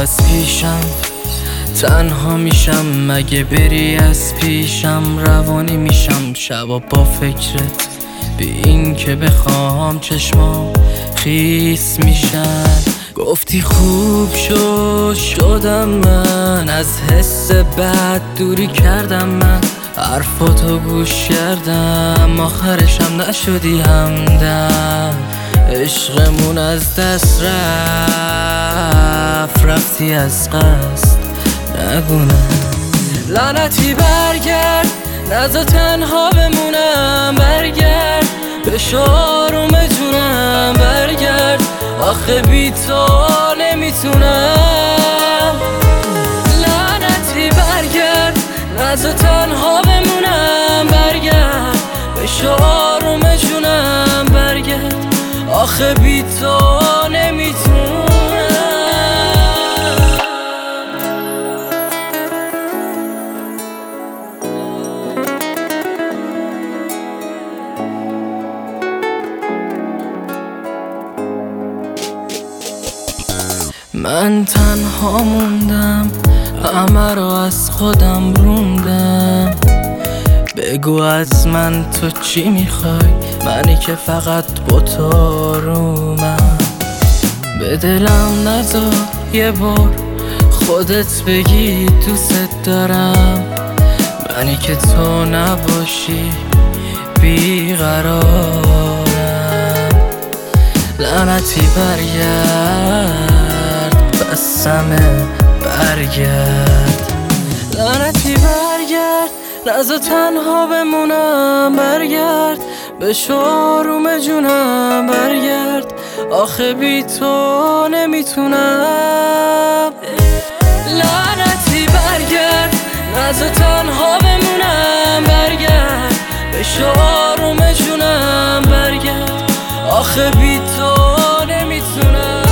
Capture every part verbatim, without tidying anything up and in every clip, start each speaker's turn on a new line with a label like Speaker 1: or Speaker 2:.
Speaker 1: از پیشم تنها میشم، مگه بری از پیشم روانی میشم. شبا با فکرت بی این که بخوام چشمام خیس میشن. گفتی خوب شد شدم من، از حس بد دوری کردم من. حرفاتو گوش کردم آخرشم نشدی همدم. عشقمون از دست رفت، رفتی از قصد نگونه. لعنتی برگرد نذار تنها بمونم، برگرد به شاروم جونم، برگرد آخه بی تو نمیتونم. لعنتی برگرد نذار تنها بمونم، برگرد به شاروم جونم، برگرد آخه بی تو نمیتونم. من تنها موندم، همه رو از خودم روندم. بگو از من تو چی میخوای، منی که فقط با تو رومم. به دلم نذار یه بار خودت بگی دوست دارم، منی که تو نباشی بیقرارم. لعنتی برگرد بسمه برگرد، لعنتی برگرد نذار تنها بمونم، برگرد به شاروم جونم، برگرد آخه بی تو نمیتونم. لعنتی برگرد نذار تنها بمونم، برگرد به شاروم جونم، برگرد آخه بی تو نمیتونم.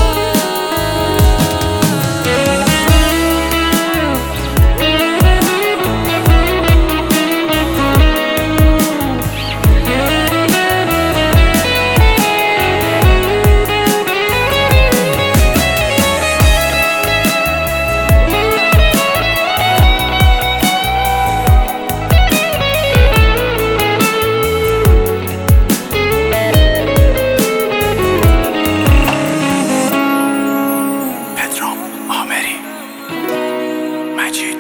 Speaker 2: مجید